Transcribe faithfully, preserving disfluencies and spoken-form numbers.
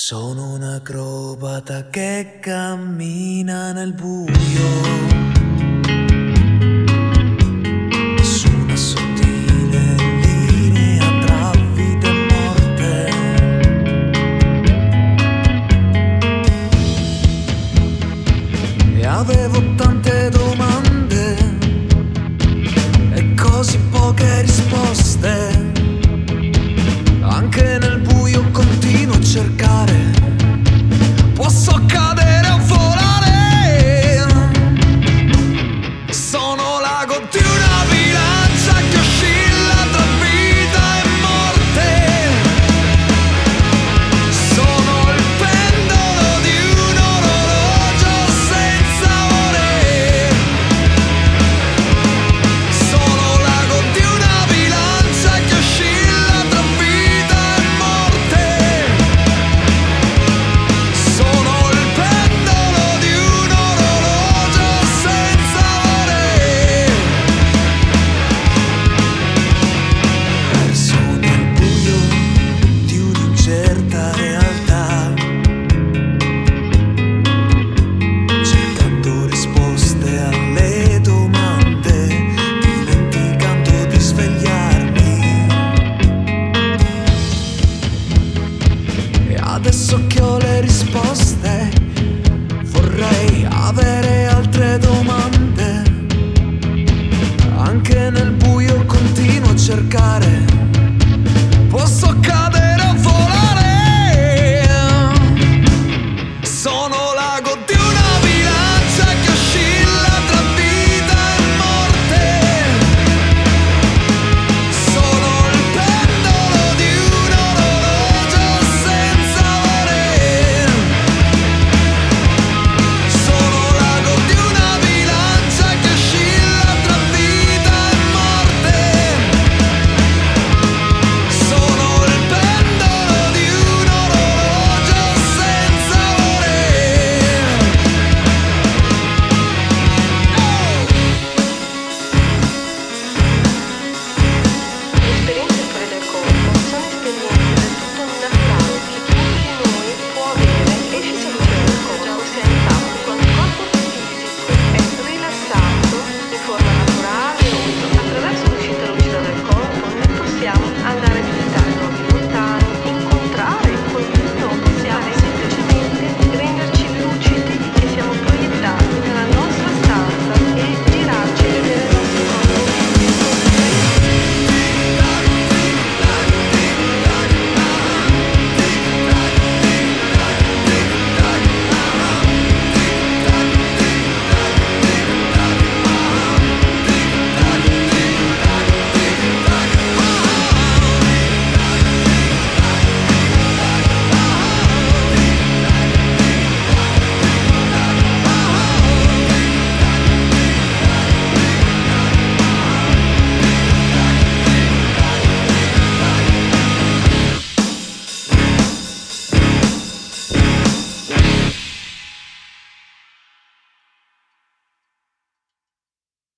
Sono un acrobata che cammina nel buio su una sottile linea tra vita e morte. E avevo tante domande e così poche risposte. Anche nel buio continuo a cercare. Posso cadere o volare. Sono l'ago di una bilancia che oscilla tra vita e morte. Sono il pendolo di un orologio senza ore. Sono l'ago di una bilancia che oscilla tra vita e morte. Sono il pendolo di un orologio senza ore. Perso nel buio di un'incerta realtà, cercando risposte alle domande, dimenticando di svegliarmi. E adesso che ho le risposte, vorrei avere altre domande. Anche nel buio continuo a cercare.